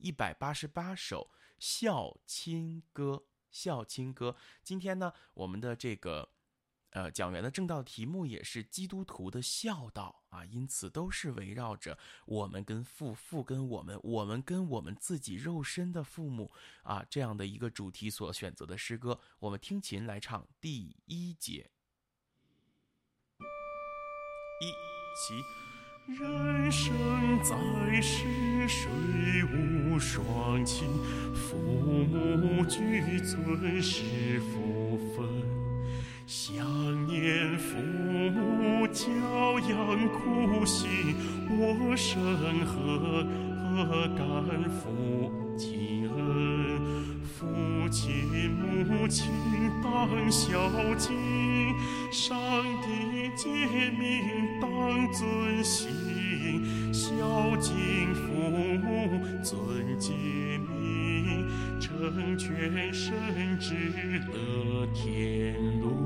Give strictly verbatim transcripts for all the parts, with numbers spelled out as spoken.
一百八十八首孝亲歌。孝亲歌，今天呢，我们的这个呃讲员的正道题目也是基督徒的孝道啊，因此都是围绕着我们跟父，父跟我们，我们跟我们自己肉身的父母啊这样的一个主题所选择的诗歌。我们听琴来唱第一节。一起。 人生在世，谁无双亲？父母俱尊是福分。想念父母教养苦心，我生何何敢负亲恩？父亲母亲当孝敬，上帝诫命当遵行，孝敬父母遵诫命，成全圣旨乐天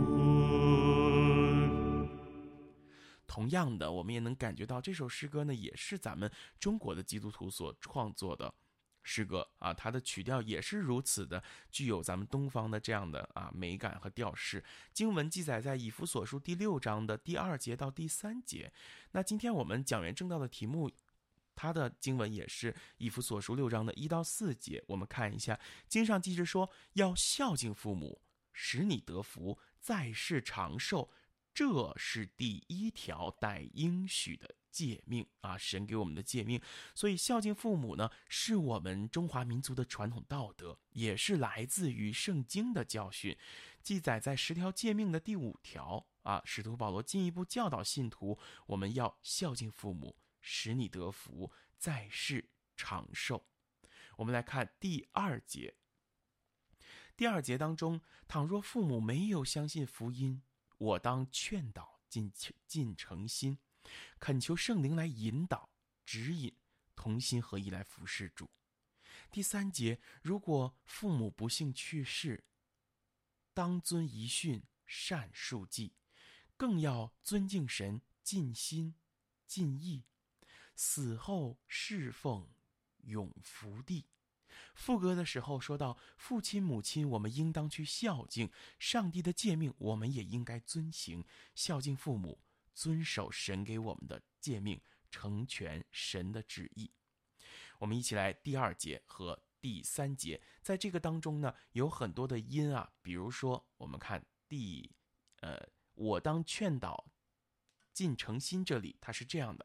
伦。 同样的，我们也能感觉到这首诗歌呢，也是咱们中国的基督徒所创作的诗歌啊，它的曲调也是如此的具有咱们东方的这样的啊美感和调式。经文记载在以弗所书第六章的第二节到第三节。那今天我们讲员正道的题目，它的经文也是以弗所书六章的一到四节。我们看一下，经上记着说，要孝敬父母，使你得福，在世长寿，这是第一条带应许的诫命啊，神给我们的诫命。所以孝敬父母呢，是我们中华民族的传统道德，也是来自于圣经的教训，记载在十条诫命的第五条啊。使徒保罗进一步教导信徒，我们要孝敬父母，使你得福，在世长寿。我们来看第二节。第二节当中，倘若父母没有相信福音，我当劝导尽尽诚心，恳求圣灵来引导指引，同心合意来服侍主。第三节，如果父母不幸去世，当遵遗训，善述记，更要尊敬神，尽心尽意，死后侍奉永福地。副歌的时候说到，父亲母亲我们应当去孝敬，上帝的诫命我们也应该遵行，孝敬父母，遵守神给我们的诫命，成全神的旨意。我们一起来第二节和第三节，在这个当中呢，有很多的音啊，比如说我们看第呃，我当劝导尽诚心，这里它是这样的，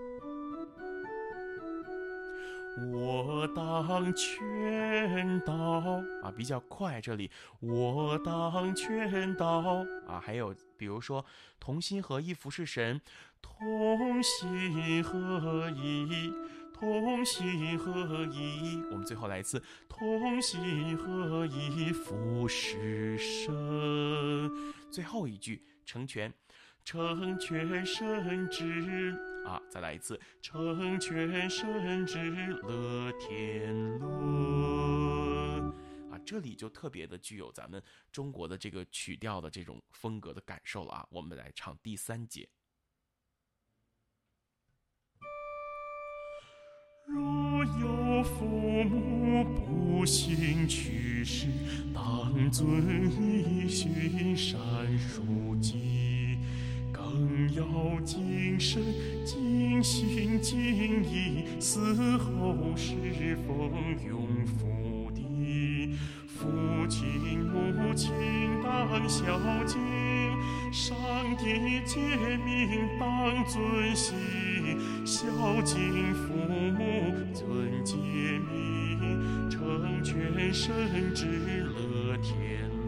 我当劝导啊，比较快，这里我当劝导啊，还有比如说同心合意服侍神， 同心合意，同心合意， 我们最后来一次， 同心合意服侍神。 最后一句成全， 成全圣旨啊，再来一次， 成全圣旨乐天伦啊，这里就特别的具有咱们中国的这个曲调的这种风格的感受了啊。我们来唱第三节。 若有父母不幸去世，当遵遗训，善述记，更要谨慎尽心尽意，死后侍奉永福地。父亲母亲当孝敬，上帝诫命当遵行，孝敬父母遵诫命，成全圣旨乐天